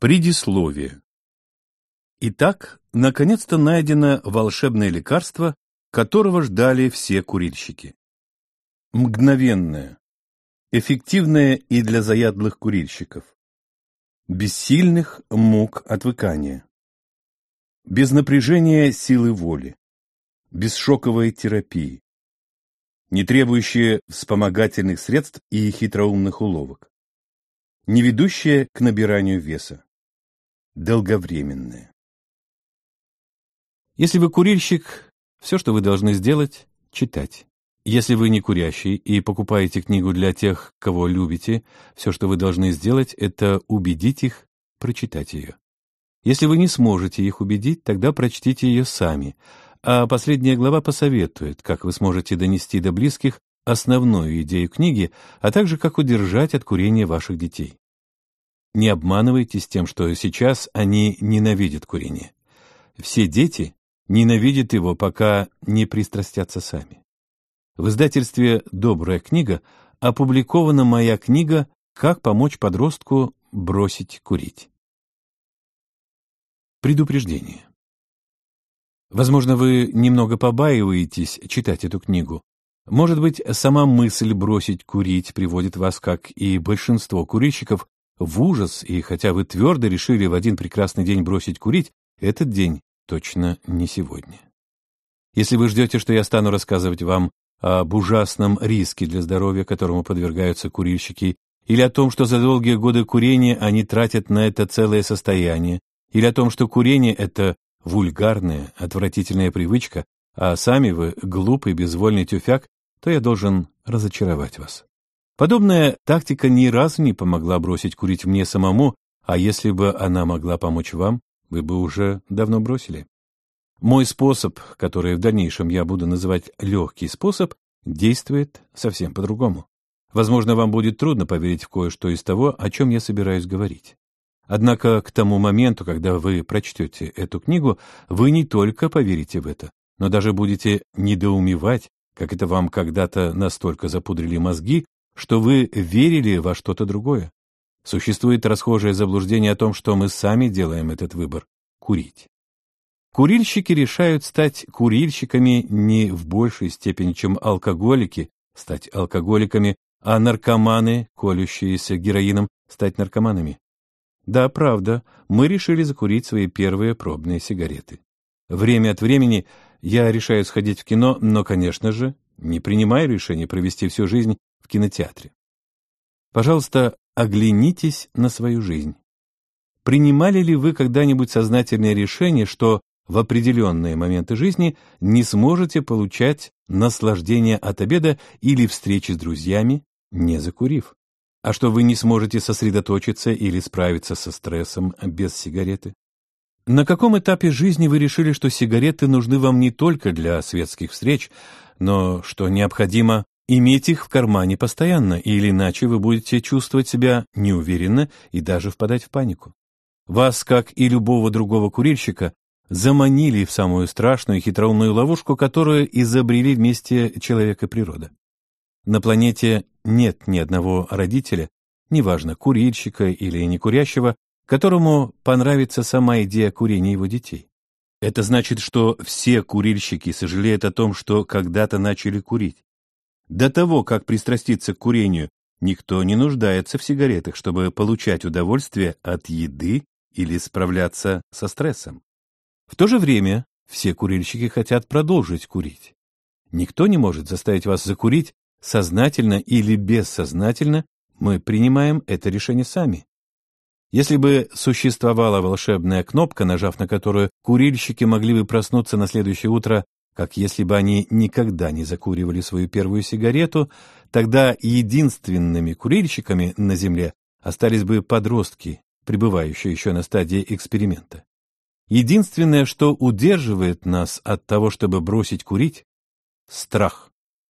Предисловие. Итак, наконец-то найдено волшебное лекарство, которого ждали все курильщики. Мгновенное, эффективное и для заядлых курильщиков. Без сильных мук отвыкания. Без напряжения силы воли. Без шоковой терапии. Не требующее вспомогательных средств и хитроумных уловок. Не ведущее к набиранию веса. Долговременное. Если вы курильщик, все, что вы должны сделать, читать. Если вы не курящий и покупаете книгу для тех, кого любите, все, что вы должны сделать, это убедить их прочитать ее. Если вы не сможете их убедить, тогда прочтите ее сами, а последняя глава посоветует, как вы сможете донести до близких основную идею книги, а также как удержать от курения ваших детей. Не обманывайтесь тем, что сейчас они ненавидят курение. Все дети ненавидят его, пока не пристрастятся сами. В издательстве «Добрая книга» опубликована моя книга «Как помочь подростку бросить курить». Предупреждение. Возможно, вы немного побаиваетесь читать эту книгу. Может быть, сама мысль бросить курить приводит вас, как и большинство курильщиков, в ужас, и хотя вы твердо решили в один прекрасный день бросить курить, этот день точно не сегодня. Если вы ждете, что я стану рассказывать вам об ужасном риске для здоровья, которому подвергаются курильщики, или о том, что за долгие годы курения они тратят на это целое состояние, или о том, что курение — это вульгарная, отвратительная привычка, а сами вы глупый, безвольный тюфяк, то я должен разочаровать вас. Подобная тактика ни разу не помогла бросить курить мне самому, а если бы она могла помочь вам, вы бы уже давно бросили. Мой способ, который в дальнейшем я буду называть легкий способ, действует совсем по-другому. Возможно, вам будет трудно поверить в кое-что из того, о чем я собираюсь говорить. Однако к тому моменту, когда вы прочтете эту книгу, вы не только поверите в это, но даже будете недоумевать, как это вам когда-то настолько запудрили мозги, что вы верили во что-то другое. Существует расхожее заблуждение о том, что мы сами делаем этот выбор – курить. Курильщики решают стать курильщиками не в большей степени, чем алкоголики стать алкоголиками, а наркоманы, колющиеся героином, стать наркоманами. Да, правда, мы решили закурить свои первые пробные сигареты. Время от времени я решаю сходить в кино, но, конечно же, не принимаю решение провести всю жизнь в кинотеатре. Пожалуйста, оглянитесь на свою жизнь. Принимали ли вы когда-нибудь сознательное решение, что в определенные моменты жизни не сможете получать наслаждение от обеда или встречи с друзьями, не закурив? А что вы не сможете сосредоточиться или справиться со стрессом без сигареты? На каком этапе жизни вы решили, что сигареты нужны вам не только для светских встреч, но что необходимо иметь их в кармане постоянно, или иначе вы будете чувствовать себя неуверенно и даже впадать в панику? Вас, как и любого другого курильщика, заманили в самую страшную хитроумную ловушку, которую изобрели вместе человек и природа. На планете нет ни одного родителя, неважно, курильщика или некурящего, которому понравится сама идея курения его детей. Это значит, что все курильщики сожалеют о том, что когда-то начали курить. До того, как пристраститься к курению, никто не нуждается в сигаретах, чтобы получать удовольствие от еды или справляться со стрессом. В то же время все курильщики хотят продолжить курить. Никто не может заставить вас закурить, сознательно или бессознательно мы принимаем это решение сами. Если бы существовала волшебная кнопка, нажав на которую курильщики могли бы проснуться на следующее утро, как если бы они никогда не закуривали свою первую сигарету, тогда единственными курильщиками на Земле остались бы подростки, пребывающие еще на стадии эксперимента. Единственное, что удерживает нас от того, чтобы бросить курить – страх.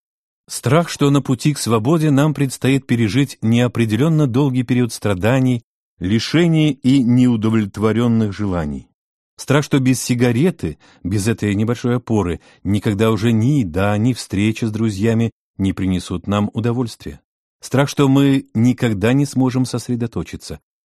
Страх, что на пути к свободе нам предстоит пережить неопределенно долгий период страданий, лишений и неудовлетворенных желаний. Страх, что без сигареты, без этой небольшой опоры, никогда уже ни еда, ни встреча с друзьями не принесут нам удовольствия. Страх, что мы никогда не сможем сосредоточиться,